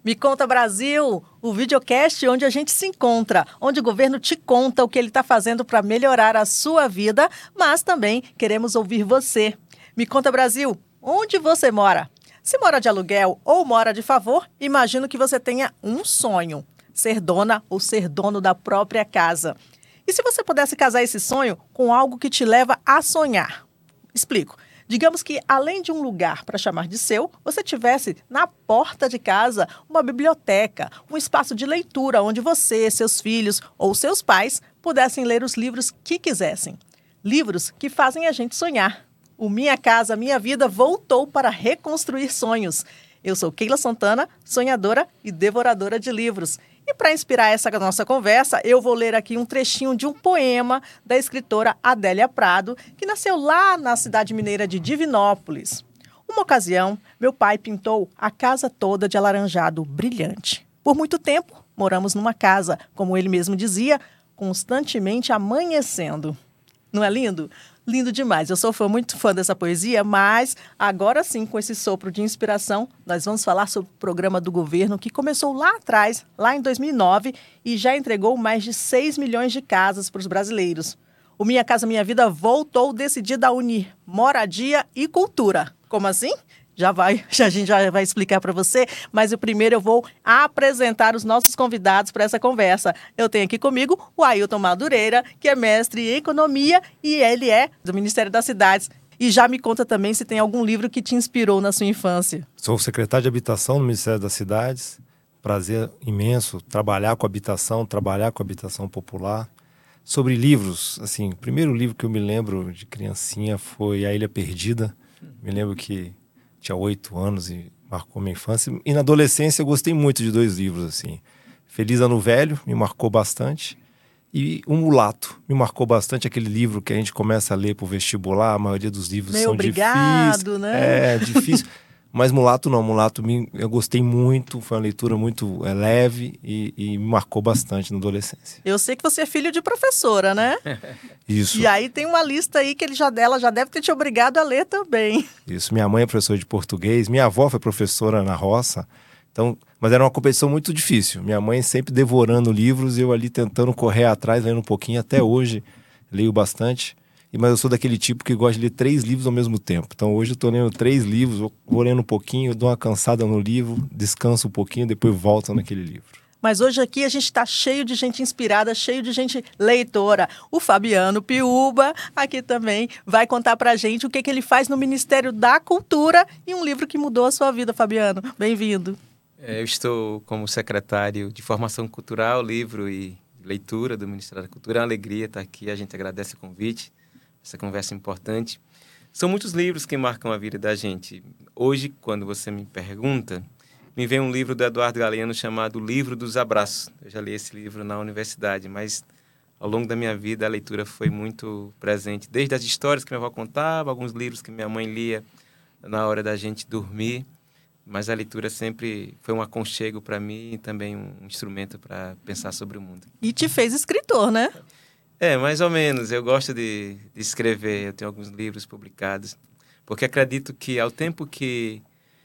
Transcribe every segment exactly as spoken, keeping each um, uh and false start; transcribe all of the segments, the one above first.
Me Conta Brasil, o videocast onde a gente se encontra, onde o governo te conta o que ele está fazendo para melhorar a sua vida, mas também queremos ouvir você. Me Conta Brasil, onde você mora? Se mora de aluguel ou mora de favor, imagino que você tenha um sonho, ser dona ou ser dono da própria casa. E se você pudesse casar esse sonho com algo que te leva a sonhar? Explico. Digamos que, além de um lugar para chamar de seu, você tivesse na porta de casa uma biblioteca, um espaço de leitura onde você, seus filhos ou seus pais pudessem ler os livros que quisessem. Livros que fazem a gente sonhar. O Minha Casa Minha Vida voltou para reconstruir sonhos. Eu sou Keila Santana, sonhadora e devoradora de livros. E para inspirar essa nossa conversa, eu vou ler aqui um trechinho de um poema da escritora Adélia Prado, que nasceu lá na cidade mineira de Divinópolis. Uma ocasião, meu pai pintou a casa toda de alaranjado brilhante. Por muito tempo, moramos numa casa, como ele mesmo dizia, constantemente amanhecendo. Não é lindo? Lindo demais. Eu sou fã, muito fã dessa poesia, mas agora sim, com esse sopro de inspiração, nós vamos falar sobre o programa do governo que começou lá atrás, lá em dois mil e nove, e já entregou mais de seis milhões de casas para os brasileiros. O Minha Casa Minha Vida voltou decidida a unir moradia e cultura. Como assim? Já vai, já, a gente já vai explicar para você, mas o primeiro eu vou apresentar os nossos convidados para essa conversa. Eu tenho aqui comigo o Ailton Madureira, que é mestre em economia e ele é do Ministério das Cidades. E já me conta também se tem algum livro que te inspirou na sua infância. Sou secretário de Habitação no Ministério das Cidades. Prazer imenso trabalhar com habitação, trabalhar com habitação popular. Sobre livros, assim, o primeiro livro que eu me lembro de criancinha foi A Ilha Perdida. Me lembro que tinha oito anos e marcou minha infância. E na adolescência eu gostei muito de dois livros, assim. Feliz Ano Velho, me marcou bastante. E O Mulato, me marcou bastante. Aquele livro que a gente começa a ler pro vestibular, a maioria dos livros Meu são obrigado, difíceis. Né? É, difícil. Mas Mulato não, Mulato me, eu gostei muito, foi uma leitura muito é, leve e, e me marcou bastante na adolescência. Eu sei que você é filho de professora, né? Isso. E aí tem uma lista aí que ele já, ela já deve ter te obrigado a ler também. Isso, minha mãe é professora de português, minha avó foi professora na roça, então, mas era uma competição muito difícil. Minha mãe sempre devorando livros e eu ali tentando correr atrás, lendo um pouquinho, até hoje leio bastante. Mas eu sou daquele tipo que gosta de ler três livros ao mesmo tempo. Então hoje eu estou lendo três livros, vou, vou lendo um pouquinho, dou uma cansada no livro, descanso um pouquinho, depois volto naquele livro. Mas hoje aqui a gente está cheio de gente inspirada, cheio de gente leitora. O Fabiano Piuba aqui também vai contar pra gente o que, que ele faz no Ministério da Cultura e um livro que mudou a sua vida, Fabiano. Bem-vindo. Eu estou como secretário de Formação Cultural, Livro e Leitura do Ministério da Cultura. É uma alegria estar aqui, a gente agradece o convite. Essa conversa é importante. São muitos livros que marcam a vida da gente. Hoje, quando você me pergunta, me vem um livro do Eduardo Galeano chamado Livro dos Abraços. Eu já li esse livro na universidade, mas ao longo da minha vida a leitura foi muito presente. Desde as histórias que minha avó contava, alguns livros que minha mãe lia na hora da gente dormir. Mas a leitura sempre foi um aconchego para mim e também um instrumento para pensar sobre o mundo. E te fez escritor, né? É, mais ou menos. Eu gosto de, de escrever, eu tenho alguns livros publicados, porque acredito que ao tempo que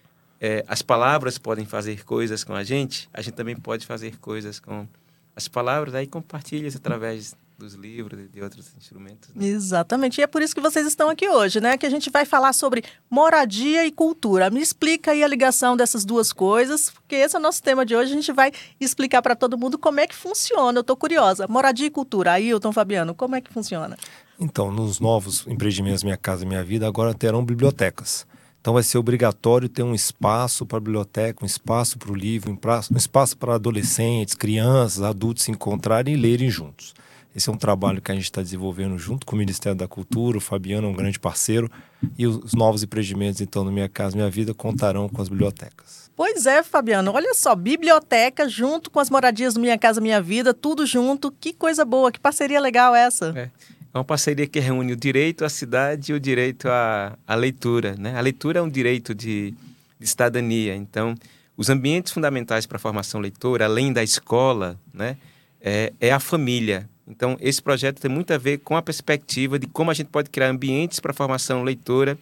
é, as palavras podem fazer coisas com a gente, a gente também pode fazer coisas com as palavras, aí compartilha através dos livros e de outros instrumentos. Né? Exatamente, e é por isso que vocês estão aqui hoje, né? Que a gente vai falar sobre moradia e cultura. Me explica aí a ligação dessas duas coisas, porque esse é o nosso tema de hoje. A gente vai explicar para todo mundo como é que funciona. Eu estou curiosa. Moradia e cultura. Ailton, Fabiano, como é que funciona? Então, nos novos empreendimentos Minha Casa Minha Vida, agora terão bibliotecas. Então vai ser obrigatório ter um espaço para a biblioteca, um espaço para o livro, um espaço para adolescentes, crianças, adultos se encontrarem e lerem juntos. Esse é um trabalho que a gente está desenvolvendo junto com o Ministério da Cultura. O Fabiano é um grande parceiro. E os novos empreendimentos, então, no Minha Casa Minha Vida, contarão com as bibliotecas. Pois é, Fabiano. Olha só, biblioteca junto com as moradias do Minha Casa Minha Vida, tudo junto. Que coisa boa, que parceria legal essa. É, é uma parceria que reúne o direito à cidade e o direito à, à leitura. Né? A leitura é um direito de, de cidadania. Então, os ambientes fundamentais para a formação leitora, além da escola, né, é, é a família. Então, esse projeto tem muito a ver com a perspectiva de como a gente pode criar ambientes para a formação leitora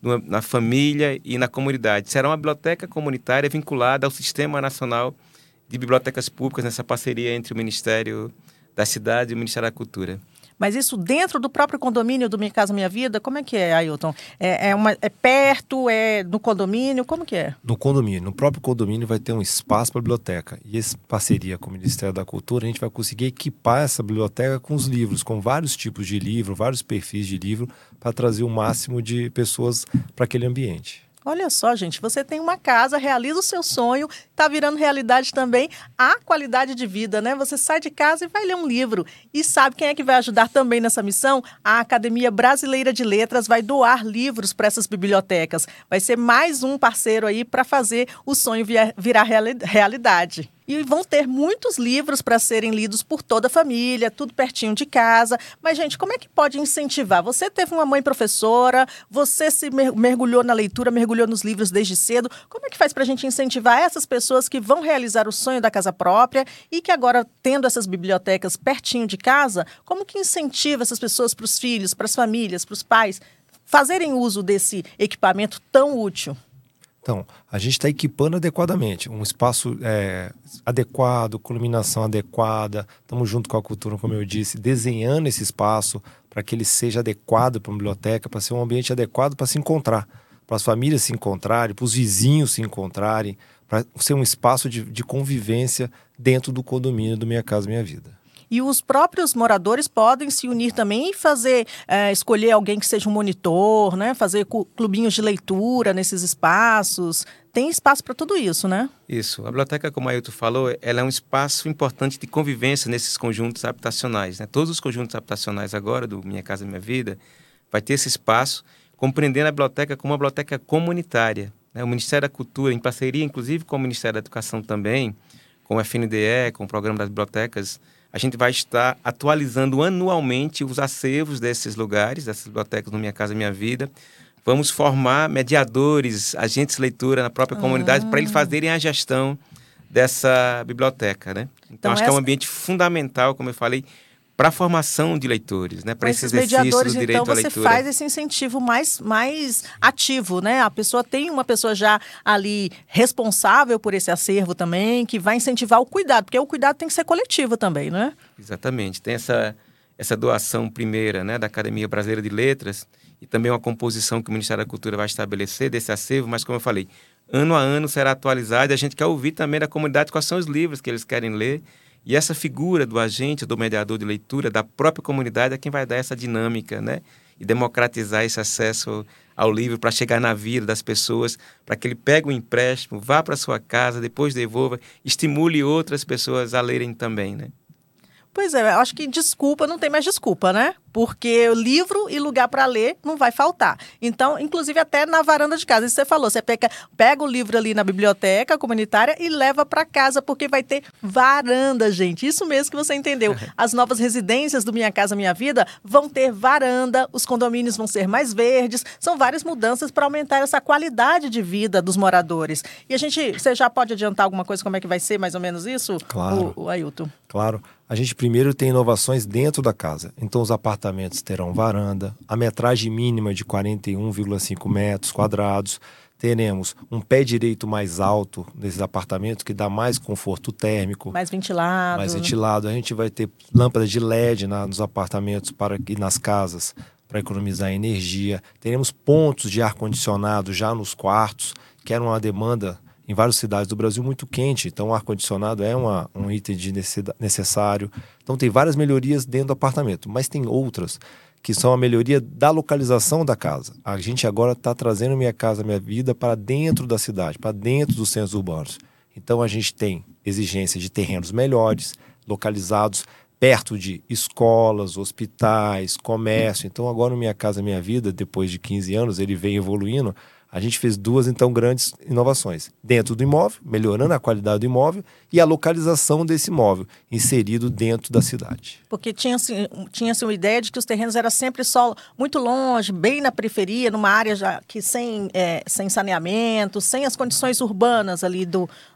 no, na família e na comunidade. Será uma biblioteca comunitária vinculada ao Sistema Nacional de Bibliotecas Públicas, nessa parceria entre o Ministério da Cidade e o Ministério da Cultura. Mas isso dentro do próprio condomínio do Minha Casa Minha Vida, como é que é, Ailton? É, é, uma, é perto, é no condomínio, como que é? No condomínio, no próprio condomínio vai ter um espaço para a biblioteca. E essa parceria com o Ministério da Cultura, a gente vai conseguir equipar essa biblioteca com os livros, com vários tipos de livro, vários perfis de livro, para trazer o máximo de pessoas para aquele ambiente. Olha só, gente, você tem uma casa, realiza o seu sonho, está virando realidade também a qualidade de vida, né? Você sai de casa e vai ler um livro. E sabe quem é que vai ajudar também nessa missão? A Academia Brasileira de Letras vai doar livros para essas bibliotecas. Vai ser mais um parceiro aí para fazer o sonho virar reali- realidade. E vão ter muitos livros para serem lidos por toda a família, tudo pertinho de casa. Mas, gente, como é que pode incentivar? Você teve uma mãe professora, você se mergulhou na leitura, mergulhou nos livros desde cedo. Como é que faz para a gente incentivar essas pessoas que vão realizar o sonho da casa própria e que agora, tendo essas bibliotecas pertinho de casa, como que incentiva essas pessoas para os filhos, para as famílias, para os pais, fazerem uso desse equipamento tão útil? Então, a gente está equipando adequadamente, um espaço é, adequado, com iluminação adequada, estamos junto com a cultura, como eu disse, desenhando esse espaço para que ele seja adequado para uma biblioteca, para ser um ambiente adequado para se encontrar, para as famílias se encontrarem, para os vizinhos se encontrarem, para ser um espaço de, de convivência dentro do condomínio do Minha Casa Minha Vida. E os próprios moradores podem se unir também e fazer, é, escolher alguém que seja um monitor, né? Fazer clubinhos de leitura nesses espaços. Tem espaço para tudo isso, né? Isso. A biblioteca, como a Ailton falou, ela é um espaço importante de convivência nesses conjuntos habitacionais, né? Todos os conjuntos habitacionais agora, do Minha Casa Minha Vida, vai ter esse espaço, compreendendo a biblioteca como uma biblioteca comunitária, né? O Ministério da Cultura, em parceria, inclusive, com o Ministério da Educação também, com o F N D E, com o Programa das Bibliotecas, a gente vai estar atualizando anualmente os acervos desses lugares, dessas bibliotecas no Minha Casa Minha Vida. Vamos formar mediadores, agentes de leitura na própria comunidade, ah. para eles fazerem a gestão dessa biblioteca, né? Então, então acho essa... que é um ambiente fundamental, como eu falei, para a formação de leitores, né? Para esse exercício do direito então, à leitura. Então, você faz esse incentivo mais, mais ativo, né? A pessoa tem uma pessoa já ali responsável por esse acervo também, que vai incentivar o cuidado, porque o cuidado tem que ser coletivo também, não é? Exatamente. Tem essa, essa doação primeira, né, da Academia Brasileira de Letras e também uma composição que o Ministério da Cultura vai estabelecer desse acervo, mas como eu falei, ano a ano será atualizado e a gente quer ouvir também da comunidade quais são os livros que eles querem ler. E essa figura do agente, do mediador de leitura, da própria comunidade é quem vai dar essa dinâmica, né? E democratizar esse acesso ao livro para chegar na vida das pessoas, para que ele pegue um empréstimo, vá para sua casa, depois devolva, estimule outras pessoas a lerem também, né? Pois é, eu acho que desculpa, não tem mais desculpa, né? Porque livro e lugar para ler não vai faltar. Então, inclusive até na varanda de casa, isso você falou, você pega, pega o livro ali na biblioteca comunitária e leva para casa, porque vai ter varanda, gente. Isso mesmo que você entendeu. As novas residências do Minha Casa Minha Vida vão ter varanda, os condomínios vão ser mais verdes, são várias mudanças para aumentar essa qualidade de vida dos moradores. E a gente, você já pode adiantar alguma coisa, como é que vai ser mais ou menos isso? Claro. O, o Ailton. Claro. A gente primeiro tem inovações dentro da casa. Então os apartamentos terão varanda, a metragem mínima de quarenta e um vírgula cinco metros quadrados. Teremos um pé direito mais alto nesses apartamentos, que dá mais conforto térmico. Mais ventilado. Mais ventilado. A gente vai ter lâmpadas de L E D na, nos apartamentos para, e nas casas para economizar energia. Teremos pontos de ar-condicionado já nos quartos, que era uma demanda em várias cidades do Brasil muito quente, então o ar-condicionado é uma, um item de necessário. Então tem várias melhorias dentro do apartamento, mas tem outras que são a melhoria da localização da casa. A gente agora está trazendo Minha Casa Minha Vida para dentro da cidade, para dentro dos centros urbanos. Então a gente tem exigência de terrenos melhores, localizados perto de escolas, hospitais, comércio. Então agora no Minha Casa Minha Vida, depois de quinze anos, ele vem evoluindo. A gente fez duas, então, grandes inovações. Dentro do imóvel, melhorando a qualidade do imóvel, e a localização desse imóvel, inserido dentro da cidade. Porque tinha-se tinha-se uma ideia de que os terrenos eram sempre só muito longe, bem na periferia, numa área já que sem, é, sem saneamento, sem as condições urbanas ali do,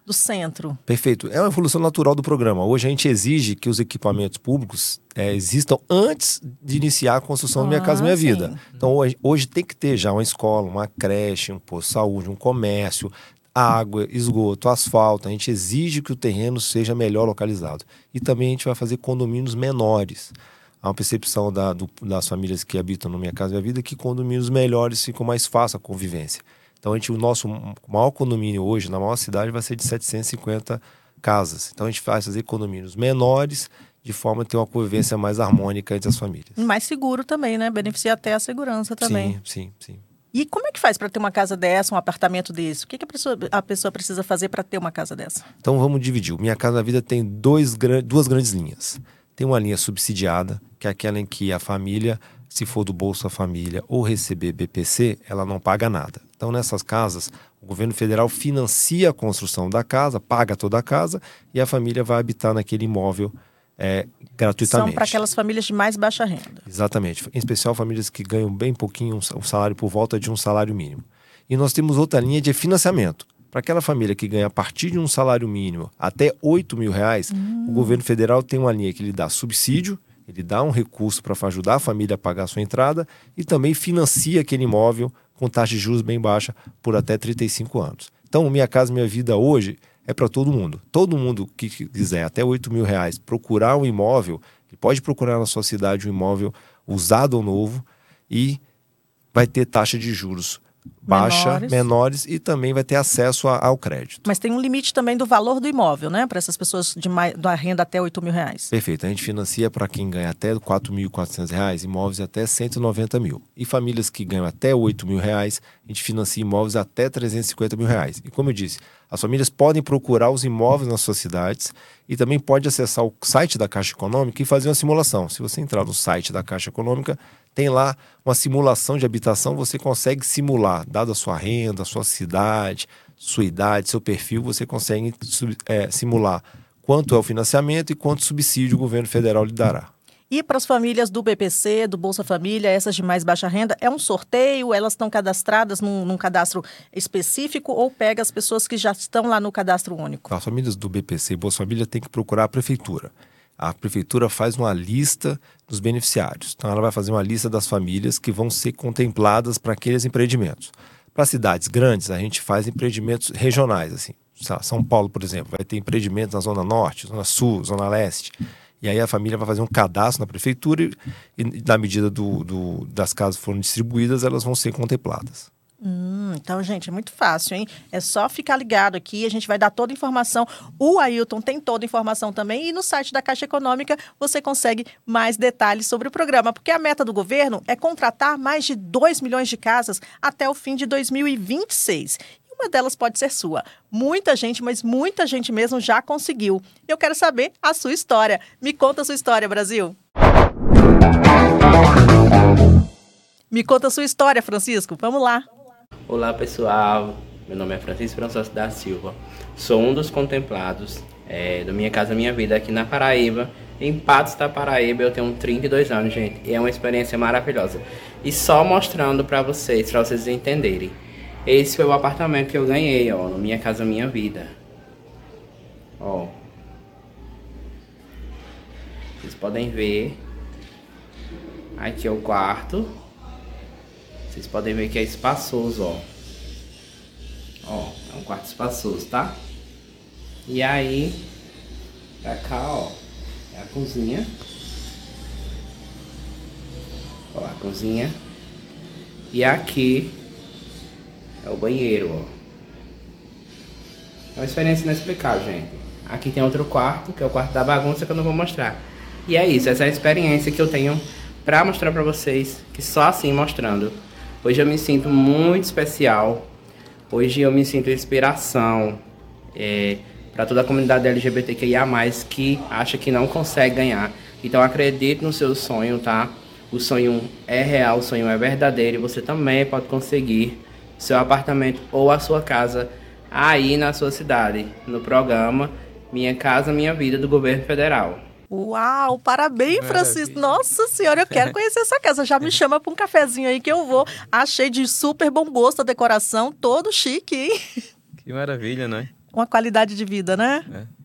do centro. Perfeito. É uma evolução natural do programa. Hoje a gente exige que os equipamentos públicos é, existam antes de iniciar a construção Ah, do Minha Casa Minha sim. Vida. Então hoje, hoje tem que ter já uma escola, uma creche, um posto de saúde, um comércio, água, esgoto, asfalto. A gente exige que o terreno seja melhor localizado. E também a gente vai fazer condomínios menores. Há uma percepção da, do, das famílias que habitam no Minha Casa Minha Vida que condomínios melhores ficam mais fácil a convivência. Então, a gente, o nosso maior condomínio hoje, na maior cidade, vai ser de setecentas e cinquenta casas. Então, a gente vai fazer condomínios menores, de forma a ter uma convivência mais harmônica entre as famílias. Mais seguro também, né? Beneficia até a segurança também. Sim, sim, sim. E como é que faz para ter uma casa dessa, um apartamento desse? O que, que a, pessoa, a pessoa precisa fazer para ter uma casa dessa? Então, vamos dividir. O Minha Casa Minha Vida tem dois, duas grandes linhas. Tem uma linha subsidiada, que é aquela em que a família, se for do Bolsa Família ou receber B P C, ela não paga nada. Então, nessas casas, o governo federal financia a construção da casa, paga toda a casa e a família vai habitar naquele imóvel é, gratuitamente. São para aquelas famílias de mais baixa renda. Exatamente. Em especial, famílias que ganham bem pouquinho, um salário por volta de um salário mínimo. E nós temos outra linha de financiamento. Para aquela família que ganha a partir de um salário mínimo até oito mil reais, hum. o governo federal tem uma linha que ele dá subsídio, ele dá um recurso para ajudar a família a pagar a sua entrada e também financia aquele imóvel com taxa de juros bem baixa por até trinta e cinco anos. Então, Minha Casa Minha Vida hoje é para todo mundo. Todo mundo que quiser até oito mil reais procurar um imóvel, ele pode procurar na sua cidade um imóvel usado ou novo e vai ter taxa de juros baixa, menores, menores e também vai ter acesso a, ao crédito. Mas tem um limite também do valor do imóvel, né? Para essas pessoas de mais, da renda até oito mil reais. Perfeito. A gente financia para quem ganha até quatro mil e quatrocentos reais, imóveis até cento e noventa mil. E famílias que ganham até oito mil reais, a gente financia imóveis até trezentos e cinquenta mil reais. E como eu disse, as famílias podem procurar os imóveis nas suas cidades e também pode acessar o site da Caixa Econômica e fazer uma simulação. Se você entrar no site da Caixa Econômica, tem lá uma simulação de habitação, você consegue simular, dada a sua renda, a sua cidade, sua idade, seu perfil, você consegue é, simular quanto é o financiamento e quanto subsídio o governo federal lhe dará. E para as famílias do B P C, do Bolsa Família, essas de mais baixa renda, é um sorteio? Elas estão cadastradas num, num cadastro específico ou pega as pessoas que já estão lá no cadastro único? As famílias do B P C e Bolsa Família têm que procurar a prefeitura. A prefeitura faz uma lista dos beneficiários. Então, ela vai fazer uma lista das famílias que vão ser contempladas para aqueles empreendimentos. Para cidades grandes, a gente faz empreendimentos regionais. Assim. São Paulo, por exemplo, vai ter empreendimentos na Zona Norte, Zona Sul, Zona Leste. E aí a família vai fazer um cadastro na prefeitura e, e na medida do, do, das casas forem distribuídas, elas vão ser contempladas. Hum, então, gente, é muito fácil, hein? É só ficar ligado aqui, a gente vai dar toda a informação. O Ailton tem toda a informação também e no site da Caixa Econômica você consegue mais detalhes sobre o programa, porque a meta do governo é contratar mais de dois milhões de casas até o fim de dois mil e vinte e seis. E uma delas pode ser sua. Muita gente, mas muita gente mesmo já conseguiu. Eu quero saber a sua história. Me conta a sua história, Brasil. Me conta a sua história, Francisco. Vamos lá. Olá pessoal, meu nome é Francisco Françoso da Silva, sou um dos contemplados é, do Minha Casa Minha Vida aqui na Paraíba, em Patos da Paraíba. Eu tenho trinta e dois anos, gente, e é uma experiência maravilhosa. E só mostrando para vocês, para vocês entenderem, esse foi o apartamento que eu ganhei, ó, no Minha Casa Minha Vida. Ó, vocês podem ver, aqui é o quarto. Vocês podem ver que é espaçoso, ó. Ó, é um quarto espaçoso, tá? E aí, pra cá, ó, é a cozinha. Ó, a cozinha. E aqui é o banheiro, ó. É uma experiência inexplicável, gente. Aqui tem outro quarto, que é o quarto da bagunça, que eu não vou mostrar. E é isso, essa é a experiência que eu tenho pra mostrar pra vocês, que só assim mostrando. Hoje eu me sinto muito especial, hoje eu me sinto inspiração é, para toda a comunidade L G B T Q I A mais, que acha que não consegue ganhar. Então acredite no seu sonho, tá? O sonho é real, o sonho é verdadeiro e você também pode conseguir seu apartamento ou a sua casa aí na sua cidade, no programa Minha Casa Minha Vida do Governo Federal. Uau, parabéns, Francisco. Nossa senhora, eu quero conhecer essa casa. Já me chama para um cafezinho aí que eu vou. Achei de super bom gosto a decoração, todo chique, hein? Que maravilha, né? Uma qualidade de vida, né? É.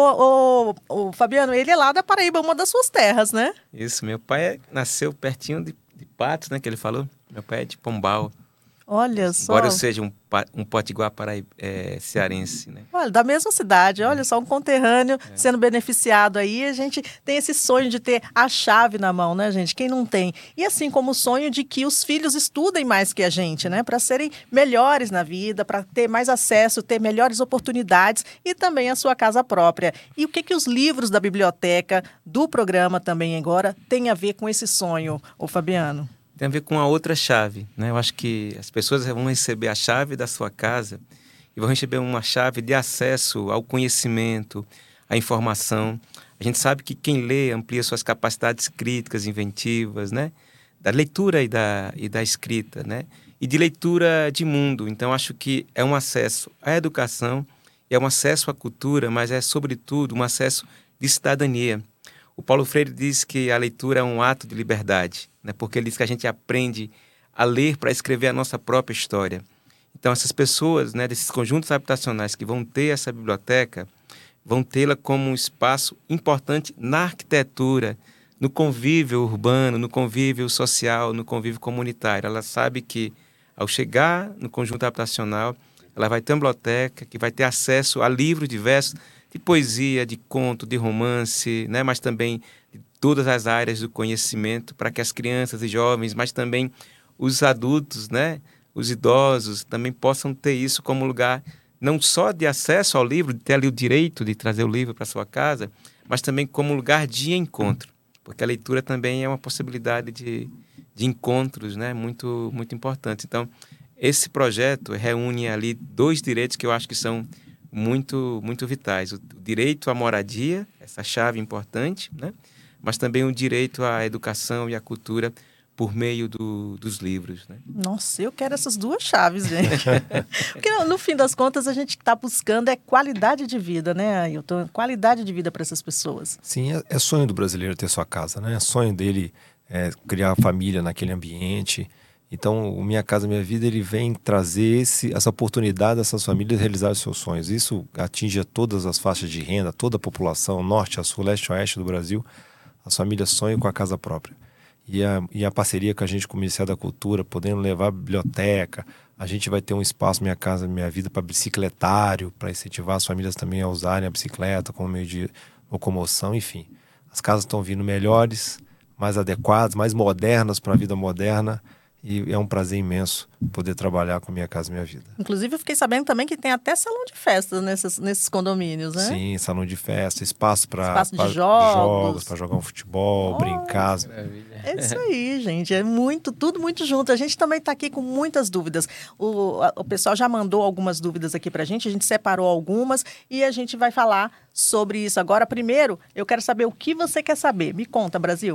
O, o, o Fabiano, ele é lá da Paraíba, uma das suas terras, né? Isso, meu pai é, nasceu pertinho de, de Patos, né, que ele falou. Meu pai é de Pombal. Olha só. Embora eu seja um, um potiguar paraí, é, cearense, né? Olha, da mesma cidade, olha só, um conterrâneo É. sendo beneficiado aí. A gente tem esse sonho de ter a chave na mão, né, gente? Quem não tem? E assim como o sonho de que os filhos estudem mais que a gente, né? Para serem melhores na vida, para ter mais acesso, ter melhores oportunidades e também a sua casa própria. E o que que os livros da biblioteca, do programa também agora, têm a ver com esse sonho, ô Fabiano? Tem a ver com a outra chave, né? Eu acho que as pessoas vão receber a chave da sua casa e vão receber uma chave de acesso ao conhecimento, à informação. A gente sabe que quem lê amplia suas capacidades críticas, inventivas, né? Da leitura e da, e da escrita, né? E de leitura de mundo. Então, acho que é um acesso à educação, é um acesso à cultura, mas é, sobretudo, um acesso de cidadania. O Paulo Freire diz que a leitura é um ato de liberdade, né? Porque ele diz que a gente aprende a ler para escrever a nossa própria história. Então, essas pessoas, né, desses conjuntos habitacionais que vão ter essa biblioteca, vão tê-la como um espaço importante na arquitetura, no convívio urbano, no convívio social, no convívio comunitário. Ela sabe que, ao chegar no conjunto habitacional, ela vai ter uma biblioteca que vai ter acesso a livros diversos, de poesia, de conto, de romance, né? Mas também de todas as áreas do conhecimento, para que as crianças e jovens, mas também os adultos, né? Os idosos, também possam ter isso como lugar não só de acesso ao livro, de ter ali o direito de trazer o livro para sua casa, mas também como lugar de encontro, porque a leitura também é uma possibilidade de, de encontros, né? Muito, muito importante. Então, esse projeto reúne ali dois direitos que eu acho que são muito, muito vitais. O direito à moradia, essa chave importante, né? Mas também o direito à educação e à cultura por meio do, dos livros, né? Nossa, eu quero essas duas chaves, gente. Porque no, no fim das contas a gente está buscando é qualidade de vida, né, Ailton? Qualidade de vida para essas pessoas. Sim, é, é sonho do brasileiro ter sua casa, né? É sonho dele é, criar família naquele ambiente. Então, o Minha Casa Minha Vida, ele vem trazer esse, essa oportunidade dessas famílias realizar os seus sonhos. Isso atinge todas as faixas de renda, toda a população, norte a sul, leste a oeste do Brasil. As famílias sonham com a casa própria. E a, e a parceria com a gente, com o Ministério da Cultura, podendo levar a biblioteca. A gente vai ter um espaço Minha Casa Minha Vida para bicicletário, para incentivar as famílias também a usarem a bicicleta como meio de locomoção, enfim. As casas estão vindo melhores, mais adequadas, mais modernas para a vida moderna. E é um prazer imenso poder trabalhar com Minha Casa Minha Vida. Inclusive, eu fiquei sabendo também que tem até salão de festas nesses, nesses condomínios, né? Sim, salão de festa, espaço para espaço de jogos, para jogar um futebol, oh, brincar. É isso aí, gente. É muito, tudo muito junto. A gente também está aqui com muitas dúvidas. O, a, o pessoal já mandou algumas dúvidas aqui para a gente, a gente separou algumas e a gente vai falar sobre isso agora. Primeiro, eu quero saber o que você quer saber. Me conta, Brasil.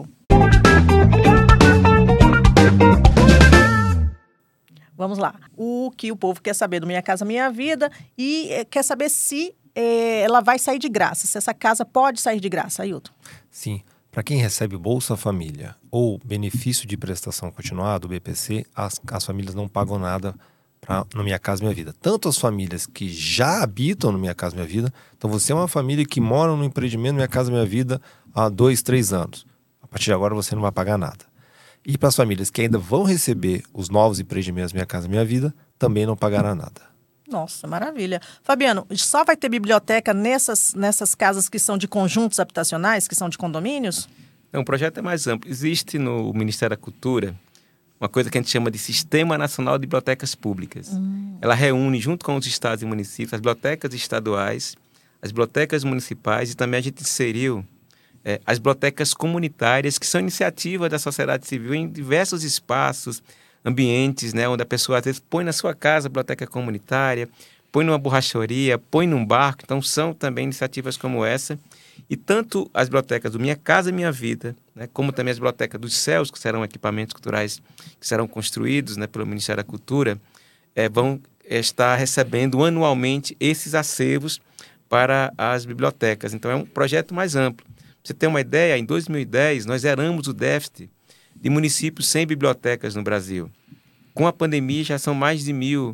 Vamos lá. O que o povo quer saber do Minha Casa Minha Vida e eh, quer saber se eh, ela vai sair de graça, se essa casa pode sair de graça, Ailton. Sim. Para quem recebe Bolsa Família ou benefício de prestação continuada, o B P C, as, as famílias não pagam nada pra, no Minha Casa Minha Vida. Tanto as famílias que já habitam no Minha Casa Minha Vida, então você é uma família que mora no empreendimento Minha Casa Minha Vida há dois, três anos. A partir de agora você não vai pagar nada. E para as famílias que ainda vão receber os novos empreendimentos Minha Casa Minha Vida, também não pagará nada. Nossa, maravilha. Fabiano, só vai ter biblioteca nessas, nessas casas que são de conjuntos habitacionais, que são de condomínios? Não, o projeto é mais amplo. Existe no Ministério da Cultura uma coisa que a gente chama de Sistema Nacional de Bibliotecas Públicas. Hum. Ela reúne, junto com os estados e municípios, as bibliotecas estaduais, as bibliotecas municipais e também a gente inseriu É, as bibliotecas comunitárias, que são iniciativas da sociedade civil em diversos espaços, ambientes, né, onde a pessoa às vezes põe na sua casa a biblioteca comunitária, põe numa borracharia, põe num barco. Então são também iniciativas como essa. E tanto as bibliotecas do Minha Casa Minha Vida, né, como também as bibliotecas dos céus, que serão equipamentos culturais que serão construídos, né, pelo Ministério da Cultura, é, vão estar recebendo anualmente esses acervos para as bibliotecas. Então é um projeto mais amplo. Pra você ter uma ideia, em dois mil e dez, nós zeramos o déficit de municípios sem bibliotecas no Brasil. Com a pandemia, já são mais de mil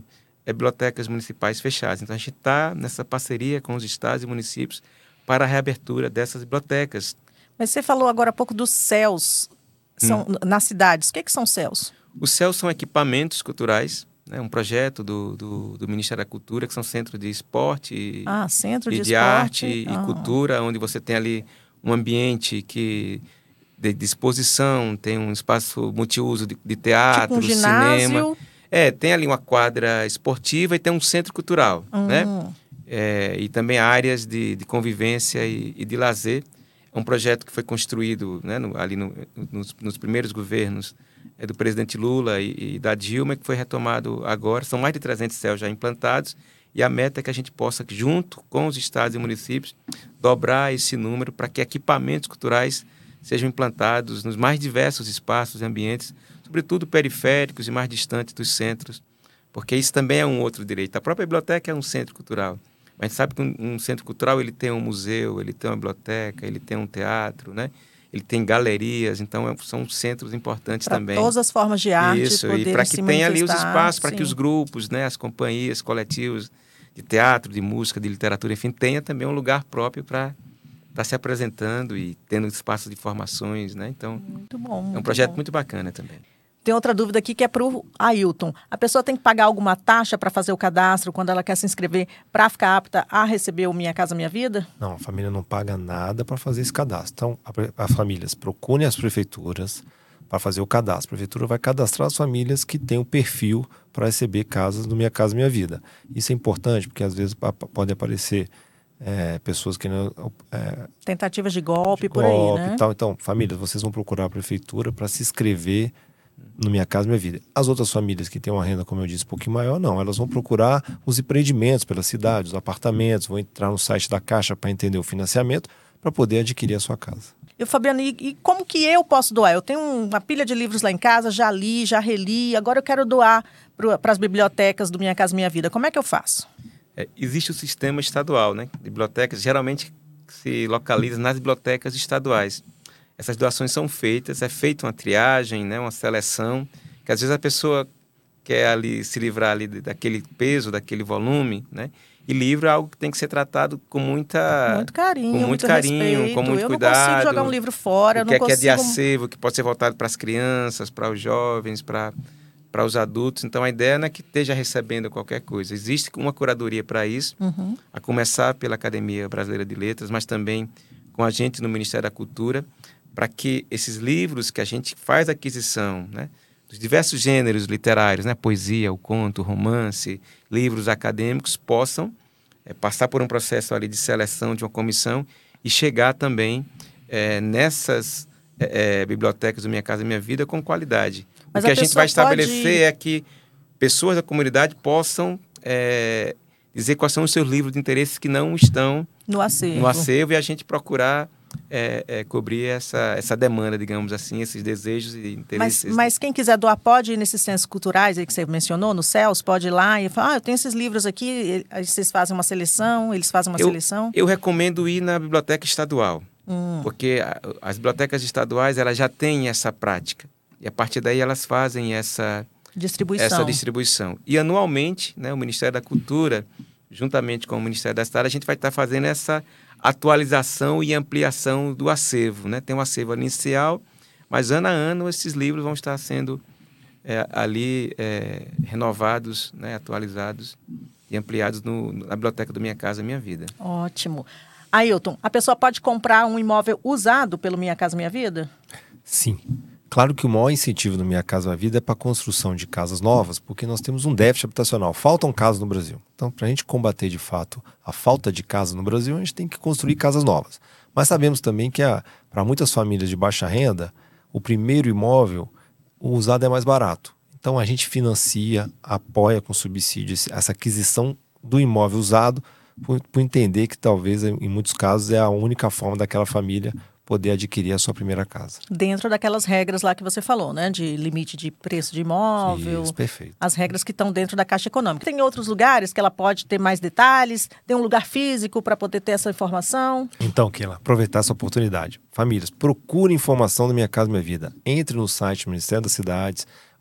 é, bibliotecas municipais fechadas. Então, a gente está nessa parceria com os estados e municípios para a reabertura dessas bibliotecas. Mas você falou agora há pouco dos C E Ls são, hum. nas cidades. O que, que são C E Ls? Os C E Ls são equipamentos culturais, né? Um projeto do, do, do Ministério da Cultura, que são centros de esporte ah, centro e de, de esporte. arte ah. e cultura, onde você tem ali um ambiente que... de disposição, tem um espaço multiuso de, de teatro, tipo um ginásio. Cinema. É, tem ali uma quadra esportiva e tem um centro cultural, hum. né? É, e também áreas de, de convivência e, e de lazer. É um projeto que foi construído, né, no, ali no, nos, nos primeiros governos é, do presidente Lula e, e da Dilma, que foi retomado agora. São mais de trezentos C E Ls já implantados e a meta é que a gente possa, junto com os estados e municípios, dobrar esse número para que equipamentos culturais sejam implantados nos mais diversos espaços e ambientes, sobretudo periféricos e mais distantes dos centros, porque isso também é um outro direito. A própria biblioteca é um centro cultural. A gente sabe que um, um centro cultural ele tem um museu, ele tem uma biblioteca, ele tem um teatro, né? Ele tem galerias, então é, são centros importantes pra também. Todas as formas de arte. Isso, e para que tenha ali os espaços, para que os grupos, né, as companhias, coletivos de teatro, de música, de literatura, enfim, tenha também um lugar próprio para está se apresentando e tendo espaço de formações, né? Então, muito bom, muito é um projeto bom. muito bacana também. Tem outra dúvida aqui que é para o Ailton. A pessoa tem que pagar alguma taxa para fazer o cadastro quando ela quer se inscrever para ficar apta a receber o Minha Casa Minha Vida? Não, a família não paga nada para fazer esse cadastro. Então, as famílias procurem as prefeituras para fazer o cadastro. A prefeitura vai cadastrar as famílias que têm o perfil para receber casas do Minha Casa Minha Vida. Isso é importante porque às vezes pode aparecer É, pessoas que não... É, tentativas de golpe, de por golpe aí, né? E tal. Então, famílias, vocês vão procurar a prefeitura para se inscrever no Minha Casa Minha Vida. As outras famílias que têm uma renda, como eu disse, um pouquinho maior, não. Elas vão procurar os empreendimentos pela cidade, os apartamentos, vão entrar no site da Caixa para entender o financiamento, para poder adquirir a sua casa. E, Fabiano, e, e como que eu posso doar? Eu tenho uma pilha de livros lá em casa, já li, já reli, agora eu quero doar para as bibliotecas do Minha Casa Minha Vida. Como é que eu faço? É, existe o sistema estadual, né? De bibliotecas, geralmente se localiza nas bibliotecas estaduais. Essas doações são feitas, é feita uma triagem, né? Uma seleção, que às vezes a pessoa quer ali se livrar ali daquele peso, daquele volume, né? E livro é algo que tem que ser tratado com muita... Muito carinho, com muito, muito carinho, respeito. com muito eu cuidado. Eu não consigo jogar um livro fora. O que não é consigo... que é de acervo, que pode ser voltado para as crianças, para os jovens, para... para os adultos. Então, a ideia não é que esteja recebendo qualquer coisa. Existe uma curadoria para isso, uhum. a começar pela Academia Brasileira de Letras, mas também com a gente no Ministério da Cultura, para que esses livros que a gente faz aquisição, né, dos diversos gêneros literários, né, poesia, o conto, o romance, livros acadêmicos, possam é, passar por um processo ali de seleção de uma comissão e chegar também é, nessas é, é, bibliotecas do Minha Casa Minha Vida com qualidade. Mas o que a, a gente vai estabelecer pode... é que pessoas da comunidade possam é, dizer quais são os seus livros de interesse que não estão no acervo, no acervo e a gente procurar é, é, cobrir essa, essa demanda, digamos assim, esses desejos e interesses. Mas, mas quem quiser doar pode ir nesses centros culturais aí que você mencionou, no C E Ls, pode ir lá e falar, ah, eu tenho esses livros aqui, aí vocês fazem uma seleção, eles fazem uma eu, seleção? Eu recomendo ir na biblioteca estadual, hum. porque a, as bibliotecas estaduais elas já têm essa prática. E a partir daí elas fazem essa distribuição. essa distribuição. E anualmente, né, o Ministério da Cultura, juntamente com o Ministério da Cidade, a gente vai estar fazendo essa atualização e ampliação do acervo. Né? Tem um acervo inicial, mas ano a ano esses livros vão estar sendo é, ali é, renovados, né, atualizados e ampliados no, na biblioteca do Minha Casa Minha Vida. Ótimo. Ailton, a pessoa pode comprar um imóvel usado pelo Minha Casa Minha Vida? Sim. Claro que o maior incentivo do Minha Casa Minha Vida é para a construção de casas novas, porque nós temos um déficit habitacional. Faltam casas no Brasil. Então, para a gente combater de fato a falta de casas no Brasil, a gente tem que construir casas novas. Mas sabemos também que para muitas famílias de baixa renda, o primeiro imóvel, o usado é mais barato. Então, a gente financia, apoia com subsídio essa aquisição do imóvel usado, por, por entender que talvez, em muitos casos, é a única forma daquela família poder adquirir a sua primeira casa. Dentro daquelas regras lá que você falou, né? De limite de preço de imóvel. Isso, perfeito. As regras que estão dentro da Caixa Econômica. Tem outros lugares que ela pode ter mais detalhes? Tem um lugar físico para poder ter essa informação? Então, Keila, aproveitar essa oportunidade. Famílias, procure informação da Minha Casa Minha Vida. Entre no site do Ministério das Cidades,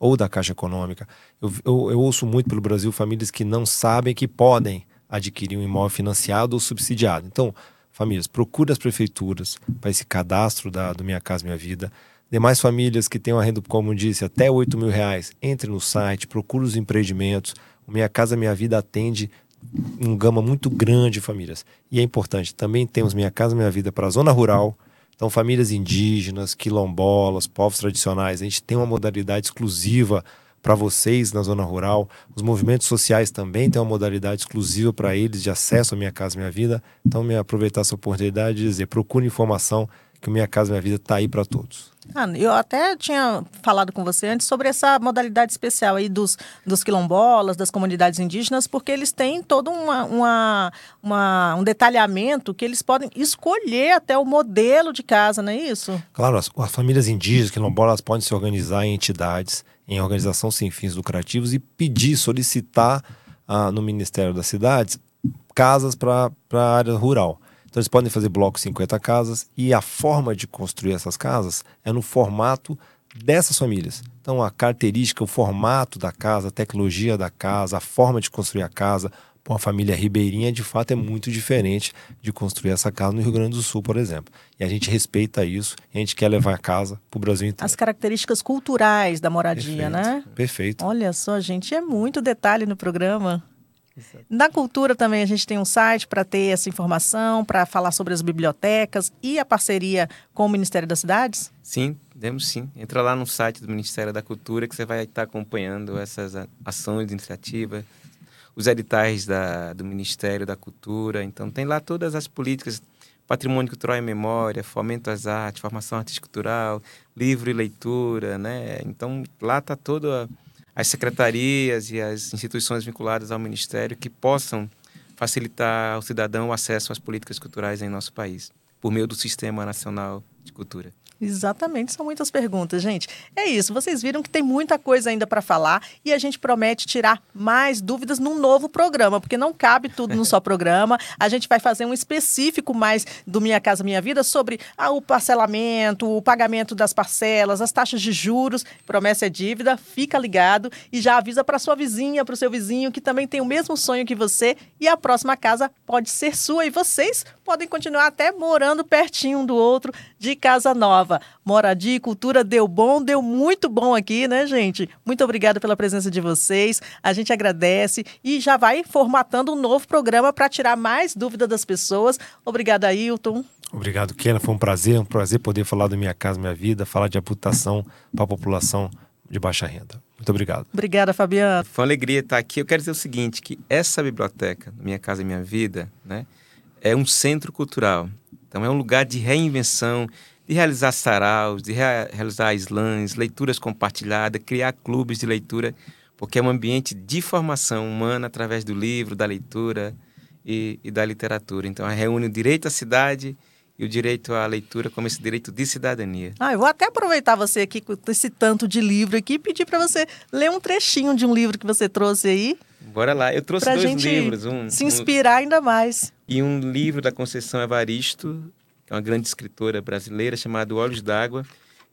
ou da Caixa Econômica. Eu, eu, eu ouço muito pelo Brasil famílias que não sabem que podem adquirir um imóvel financiado ou subsidiado. Então, famílias, procure as prefeituras para esse cadastro da, do Minha Casa Minha Vida. Demais famílias que têm uma renda, como disse, até oito mil reais, entre no site, procure os empreendimentos. O Minha Casa Minha Vida atende um gama muito grande de famílias. E é importante, também temos Minha Casa Minha Vida para a zona rural. Então, famílias indígenas, quilombolas, povos tradicionais, a gente tem uma modalidade exclusiva para vocês na zona rural. Os movimentos sociais também têm uma modalidade exclusiva para eles de acesso à Minha Casa Minha Vida. Então, me aproveitar essa oportunidade de dizer, procure informação que o Minha Casa Minha Vida está aí para todos. Ah, eu até tinha falado com você antes sobre essa modalidade especial aí dos, dos quilombolas, das comunidades indígenas, porque eles têm todo uma, uma, uma, um detalhamento que eles podem escolher até o modelo de casa, não é isso? Claro, as, as famílias indígenas, quilombolas, podem se organizar em entidades, em organização sem fins lucrativos e pedir, solicitar ah, no Ministério das Cidades casas para a área rural. Então eles podem fazer blocos de cinquenta casas e a forma de construir essas casas é no formato dessas famílias. Então a característica, o formato da casa, a tecnologia da casa, a forma de construir a casa, para uma família ribeirinha, de fato é muito diferente de construir essa casa no Rio Grande do Sul, por exemplo. E a gente respeita isso e a gente quer levar a casa para o Brasil inteiro. As características culturais da moradia, Perfeito, né? Perfeito. Olha só, gente, é muito detalhe no programa. Exato. Na cultura também a gente tem um site para ter essa informação, para falar sobre as bibliotecas e a parceria com o Ministério das Cidades? Sim, temos sim. Entra lá no site do Ministério da Cultura que você vai estar acompanhando essas ações de iniciativa, os editais da, do Ministério da Cultura. Então tem lá todas as políticas, patrimônio cultural e memória, fomento às artes, formação artística cultural, livro e leitura, né? Então lá está toda as secretarias e as instituições vinculadas ao Ministério que possam facilitar ao cidadão o acesso às políticas culturais em nosso país, por meio do Sistema Nacional de Cultura. Exatamente, são muitas perguntas, gente. É isso, vocês viram que tem muita coisa ainda para falar e a gente promete tirar mais dúvidas num novo programa, porque não cabe tudo num só programa. A gente vai fazer um específico mais do Minha Casa Minha Vida sobre ah, o parcelamento, o pagamento das parcelas, as taxas de juros. Promessa é dívida, fica ligado e já avisa para sua vizinha, para o seu vizinho que também tem o mesmo sonho que você e a próxima casa pode ser sua e vocês podem continuar até morando pertinho um do outro de casa nova. Moradia e cultura deu bom, deu muito bom aqui, né, gente? Muito obrigada pela presença de vocês. A gente agradece e já vai formatando um novo programa para tirar mais dúvidas das pessoas. Obrigada, Ailton. Obrigado, Kena. Foi um prazer, um prazer poder falar do Minha Casa Minha Vida, falar de habitação para a população de baixa renda. Muito obrigado. Obrigada, Fabiana. Foi uma alegria estar aqui. Eu quero dizer o seguinte, que essa biblioteca, Minha Casa Minha Vida, né, é um centro cultural. Então é um lugar de reinvenção, de realizar saraus, de rea- realizar slams, leituras compartilhadas, criar clubes de leitura, porque é um ambiente de formação humana através do livro, da leitura e, e da literatura. Então, reúne o direito à cidade e o direito à leitura como esse direito de cidadania. Ah, eu vou até aproveitar você aqui com esse tanto de livro aqui e pedir para você ler um trechinho de um livro que você trouxe aí. Bora lá. Eu trouxe pra dois gente livros. Um, se inspirar um, ainda mais. E um livro da Conceição Evaristo, que é uma grande escritora brasileira, chamado Olhos d'Água.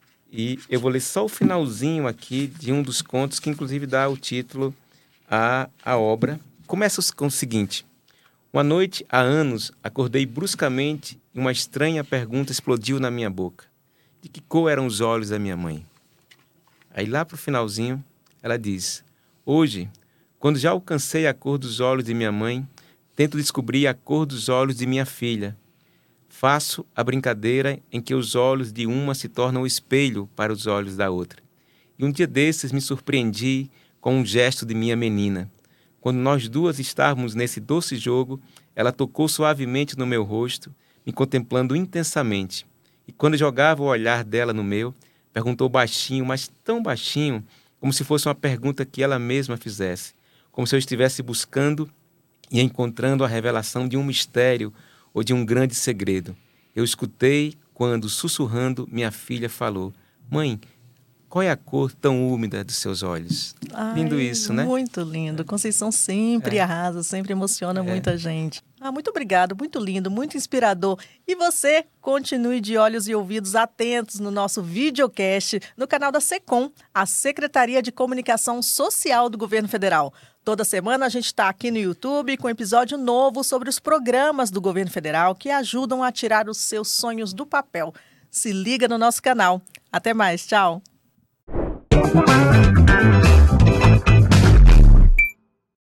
E eu vou ler só o finalzinho aqui de um dos contos, que inclusive dá o título à, à obra. Começa com o seguinte. Uma noite, há anos, acordei bruscamente e uma estranha pergunta explodiu na minha boca. De que cor eram os olhos da minha mãe? Aí lá pro finalzinho, ela diz: hoje, quando já alcancei a cor dos olhos de minha mãe, tento descobrir a cor dos olhos de minha filha. Faço a brincadeira em que os olhos de uma se tornam o espelho para os olhos da outra. E um dia desses me surpreendi com um gesto de minha menina. Quando nós duas estávamos nesse doce jogo, ela tocou suavemente no meu rosto, me contemplando intensamente. E quando jogava o olhar dela no meu, perguntou baixinho, mas tão baixinho, como se fosse uma pergunta que ela mesma fizesse. Como se eu estivesse buscando e encontrando a revelação de um mistério ou de um grande segredo. Eu escutei quando, sussurrando, minha filha falou: mãe, Qual é a cor tão úmida dos seus olhos? Ai, lindo isso, né? Muito lindo. Conceição sempre É. arrasa, sempre emociona É. muita gente. Ah, muito obrigado, muito lindo, muito inspirador. E você, continue de olhos e ouvidos atentos no nosso videocast no canal da SECOM, a Secretaria de Comunicação Social do Governo Federal. Toda semana a gente está aqui no YouTube com um episódio novo sobre os programas do Governo Federal que ajudam a tirar os seus sonhos do papel. Se liga no nosso canal. Até mais, tchau!